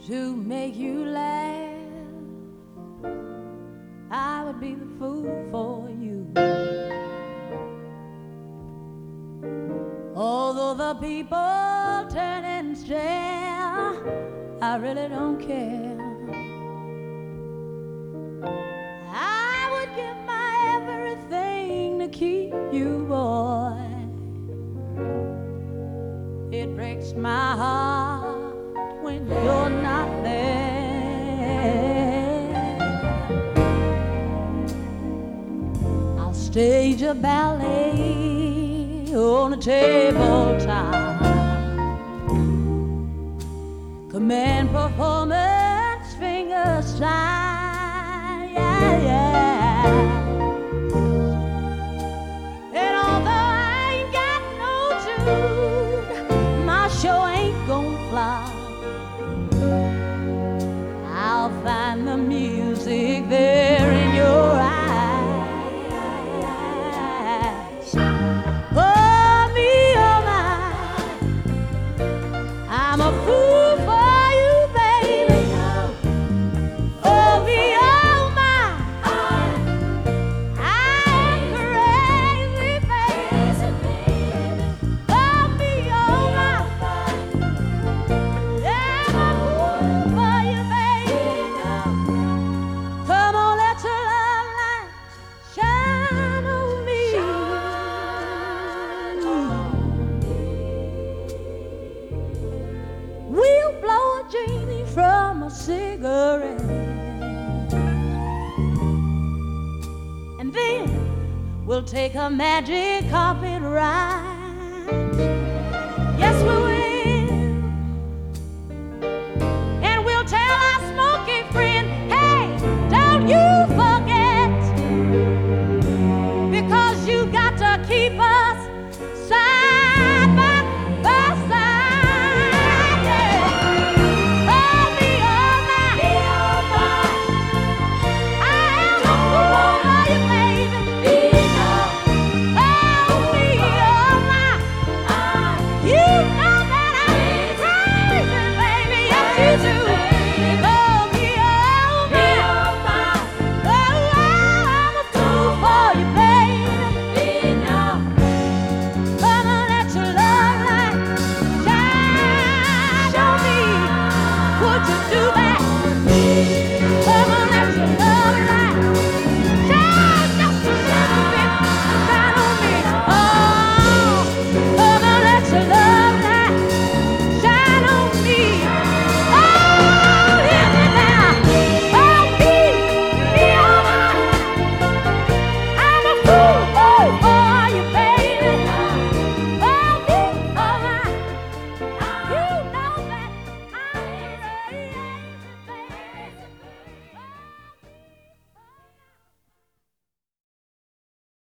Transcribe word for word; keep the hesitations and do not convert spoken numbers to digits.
to make you laugh. I would be the fool for you. Although the people turn and stare, I really don't care. I would give my everything to keep you, boy. It breaks my heart when you're not there. I'll stage a ballet on a tabletop, command performance, finger slide, yeah, yeah. And although I ain't got no tune, my show ain't gon' fly. I'll find the music there in your eyes. Oh, me, oh, my, I'm a fool for you, baby. Oh, me, oh, my, I'm crazy, baby. Oh, me, oh, my, yeah, I'm a fool for you, baby. Come on, let your love light shine on me. We'll blow a genie from a cigarette, and then we'll take a magic carpet ride. Yes, we will. And we'll tell our smoky friend, hey, don't you forget, because you got to keep us side by, by side. Yeah. Oh, me, oh, my, I am a fool for you, baby. Oh, me, oh, my, you know